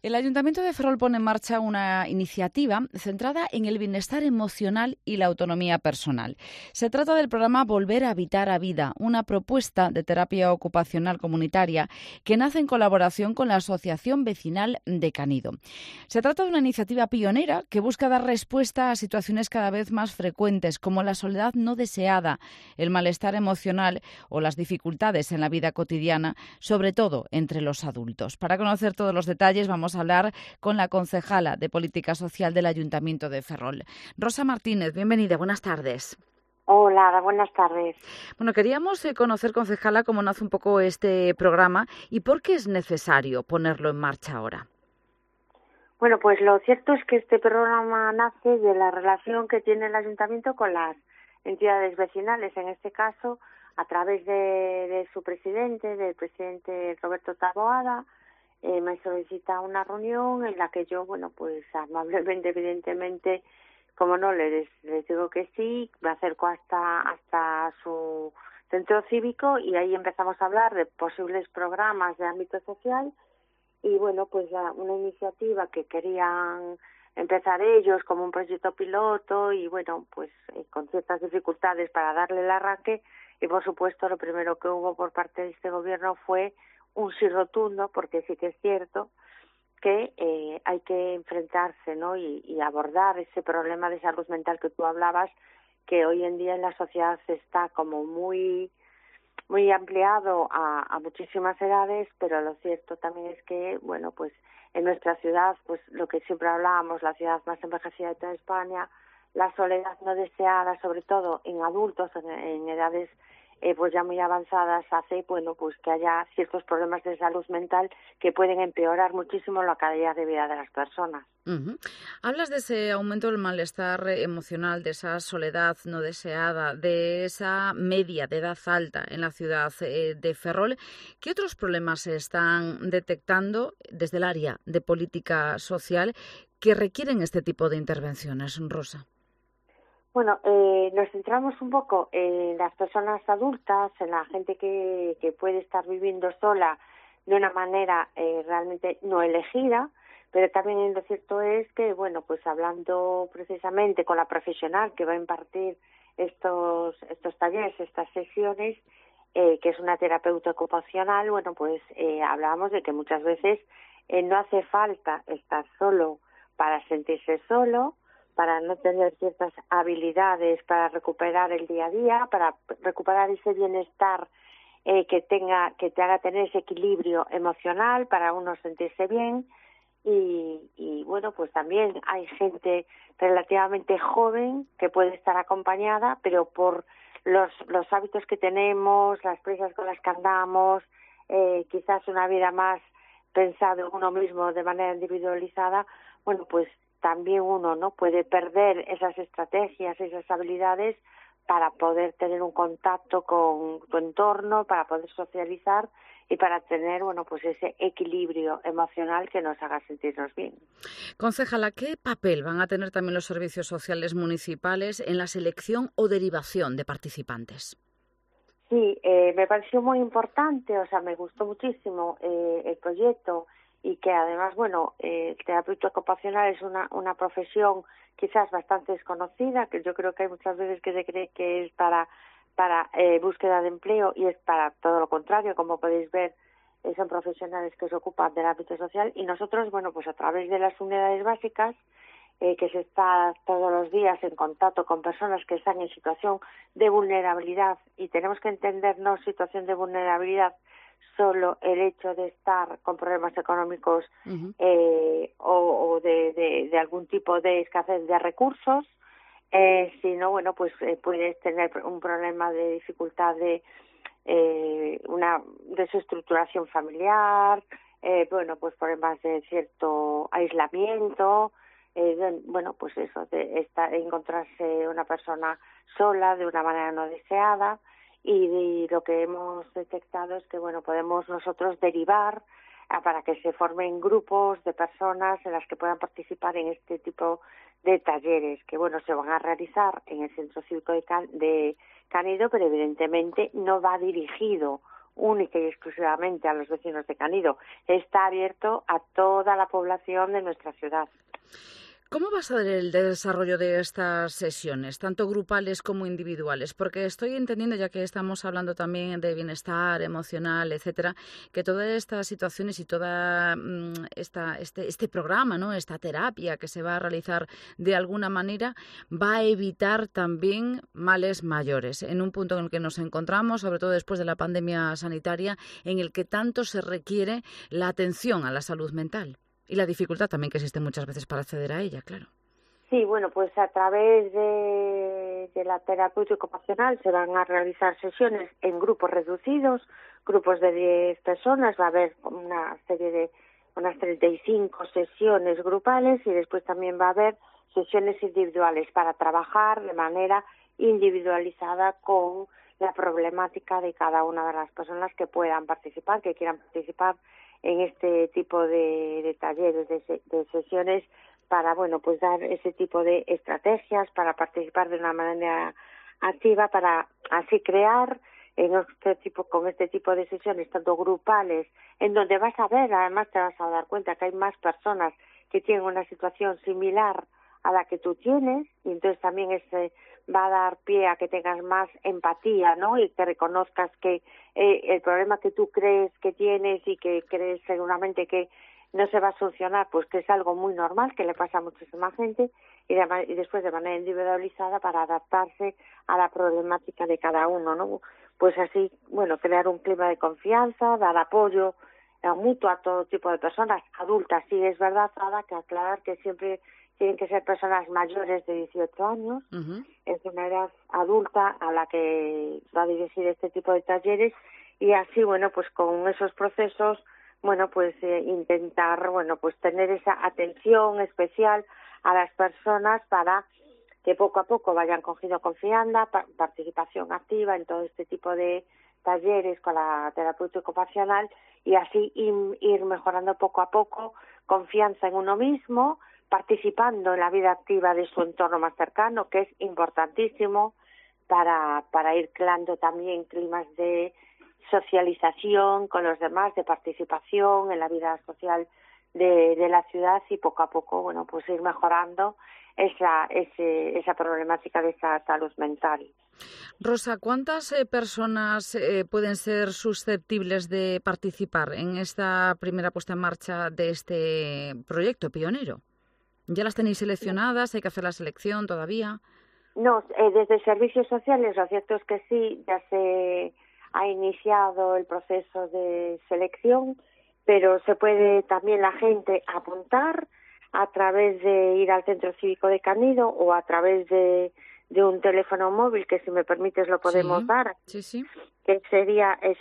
El Ayuntamiento de Ferrol pone en marcha una iniciativa centrada en el bienestar emocional y la autonomía personal. Se trata del programa Volver a Habitar a Vida, una propuesta de terapia ocupacional comunitaria que nace en colaboración con la Asociación Vecinal de Canido. Se trata de una iniciativa pionera que busca dar respuesta a situaciones cada vez más frecuentes como la soledad no deseada, el malestar emocional o las dificultades en la vida cotidiana, sobre todo entre los adultos. Para conocer todos los detalles vamos a hablar con la concejala de Política Social del Ayuntamiento de Ferrol. Rosa Martínez, bienvenida, buenas tardes. Hola, buenas tardes. Bueno, queríamos conocer, concejala, cómo nace un poco este programa y por qué es necesario ponerlo en marcha ahora. Bueno, pues lo cierto es que este programa nace de la relación que tiene el Ayuntamiento con las entidades vecinales, en este caso a través de su presidente, del presidente Roberto Taboada. Me solicita una reunión en la que yo, pues amablemente, evidentemente, como no, les digo que sí, me acerco hasta su centro cívico y ahí empezamos a hablar de posibles programas de ámbito social y, pues una iniciativa que querían empezar ellos como un proyecto piloto y, pues con ciertas dificultades para darle el arranque y, por supuesto, lo primero que hubo por parte de este gobierno fue un sí rotundo, porque sí que es cierto que hay que enfrentarse, ¿no? y abordar ese problema de salud mental que tú hablabas, que hoy en día en la sociedad está como muy ampliado a muchísimas edades, pero lo cierto también es que, pues en nuestra ciudad, pues lo que siempre hablábamos, la ciudad más envejecida de toda España, la soledad no deseada, sobre todo en adultos, en edades pues ya muy avanzadas, hace pues que haya ciertos problemas de salud mental que pueden empeorar muchísimo la calidad de vida de las personas. Uh-huh. Hablas de ese aumento del malestar emocional, de esa soledad no deseada, de esa media de edad alta en la ciudad de Ferrol. ¿Qué otros problemas se están detectando desde el área de política social que requieren este tipo de intervenciones, Rosa? Bueno, nos centramos un poco en las personas adultas, en la gente que puede estar viviendo sola de una manera realmente no elegida, pero también lo cierto es que, pues hablando precisamente con la profesional que va a impartir estos talleres, estas sesiones, que es una terapeuta ocupacional, pues hablábamos de que muchas veces no hace falta estar solo para sentirse solo, para no tener ciertas habilidades para recuperar el día a día, para recuperar ese bienestar que te haga tener ese equilibrio emocional para uno sentirse bien y pues también hay gente relativamente joven que puede estar acompañada, pero por los hábitos que tenemos, las prisas con las que andamos, quizás una vida más pensada en uno mismo de manera individualizada, pues también uno no puede perder esas estrategias, esas habilidades para poder tener un contacto con tu entorno, para poder socializar y para tener pues ese equilibrio emocional que nos haga sentirnos bien. Concejala, ¿qué papel van a tener también los servicios sociales municipales en la selección o derivación de participantes? Sí, me pareció muy importante, me gustó muchísimo el proyecto y que además, el terapeuta ocupacional es una profesión quizás bastante desconocida, que yo creo que hay muchas veces que se cree que es para búsqueda de empleo y es para todo lo contrario, como podéis ver, son profesionales que se ocupan del ámbito social y nosotros, pues a través de las unidades básicas, que se está todos los días en contacto con personas que están en situación de vulnerabilidad y tenemos que entendernos situación de vulnerabilidad solo el hecho de estar con problemas económicos Uh-huh. O de algún tipo de escasez de recursos, sino pues puedes tener un problema de dificultad de una desestructuración familiar, pues problemas de cierto aislamiento, pues eso, de encontrarse una persona sola de una manera no deseada y lo que hemos detectado es que podemos nosotros derivar para que se formen grupos de personas en las que puedan participar en este tipo de talleres que se van a realizar en el Centro Cívico de Canido, pero evidentemente no va dirigido única y exclusivamente a los vecinos de Canido, está abierto a toda la población de nuestra ciudad. ¿Cómo va a ser el desarrollo de estas sesiones, tanto grupales como individuales? Porque estoy entendiendo, ya que estamos hablando también de bienestar emocional, etcétera, que todas estas situaciones y toda este programa, ¿no?, esta terapia que se va a realizar de alguna manera, va a evitar también males mayores, en un punto en el que nos encontramos, sobre todo después de la pandemia sanitaria, en el que tanto se requiere la atención a la salud mental. Y la dificultad también que existe muchas veces para acceder a ella, claro. Sí, bueno, pues a través de la terapia ocupacional se van a realizar sesiones en grupos reducidos, grupos de 10 personas, va a haber una serie de unas 35 sesiones grupales y después también va a haber sesiones individuales para trabajar de manera individualizada con la problemática de cada una de las personas que puedan participar, que quieran participar en este tipo de talleres, de sesiones para, bueno, pues dar ese tipo de estrategias, para participar de una manera activa, para así crear con este tipo de sesiones, tanto grupales, en donde vas a ver, además te vas a dar cuenta que hay más personas que tienen una situación similar a la que tú tienes, y entonces también va a dar pie a que tengas más empatía, ¿no? Y que reconozcas que el problema que tú crees que tienes y que crees seguramente que no se va a solucionar, pues que es algo muy normal, que le pasa a muchísima gente, y después de manera individualizada para adaptarse a la problemática de cada uno, ¿no? Pues así, bueno, crear un clima de confianza, dar apoyo mutuo a todo tipo de personas, adultas. Sí, es verdad, Ada, que aclarar que siempre tienen que ser personas mayores de 18 años, es una edad adulta a la que va a dirigir este tipo de talleres, y así, bueno, pues con esos procesos, bueno, pues intentar, bueno, pues tener esa atención especial a las personas para que poco a poco vayan cogiendo confianza, participación activa en todo este tipo de talleres con la terapeuta ocupacional, y así ir mejorando poco a poco confianza en uno mismo, participando en la vida activa de su entorno más cercano, que es importantísimo para ir creando también climas de socialización con los demás, de participación en la vida social de la ciudad, y poco a poco, bueno, pues ir mejorando esa problemática de esa salud mental. Rosa, ¿cuántas personas pueden ser susceptibles de participar en esta primera puesta en marcha de este proyecto pionero? ¿Ya las tenéis seleccionadas? ¿Hay que hacer la selección todavía? No, desde Servicios Sociales lo cierto es que sí, ya se ha iniciado el proceso de selección, pero se puede también la gente apuntar a través de ir al Centro Cívico de Canido o a través de un teléfono móvil, que si me permites lo podemos dar, sí. Que sería el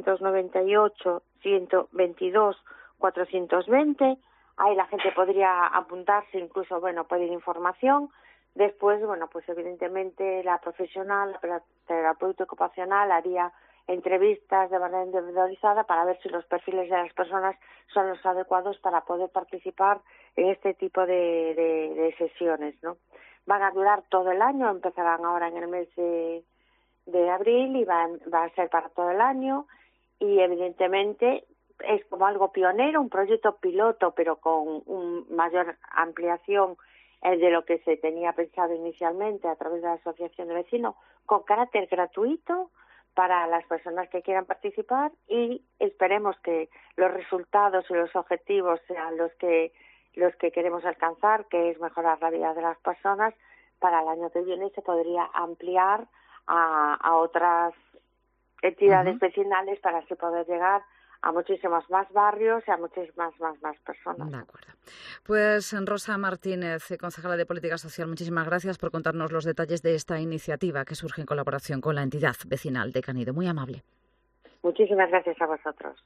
698-122-420. Ahí la gente podría apuntarse, incluso, bueno, pedir información. Después, bueno, pues evidentemente la profesional, la terapeuta ocupacional haría entrevistas de manera individualizada para ver si los perfiles de las personas son los adecuados para poder participar en este tipo de sesiones, ¿no? Van a durar todo el año, empezarán ahora en el mes de abril y va a ser para todo el año, y evidentemente es como algo pionero, un proyecto piloto, pero con mayor ampliación de lo que se tenía pensado inicialmente a través de la Asociación de Vecinos, con carácter gratuito para las personas que quieran participar, y esperemos que los resultados y los objetivos sean los que queremos alcanzar, que es mejorar la vida de las personas. Para el año que viene se podría ampliar a otras entidades vecinales para así poder llegar a muchísimos más barrios y a muchísimas más personas. De acuerdo. Pues Rosa Martínez, concejala de Política Social, muchísimas gracias por contarnos los detalles de esta iniciativa que surge en colaboración con la entidad vecinal de Canido. Muy amable. Muchísimas gracias a vosotros.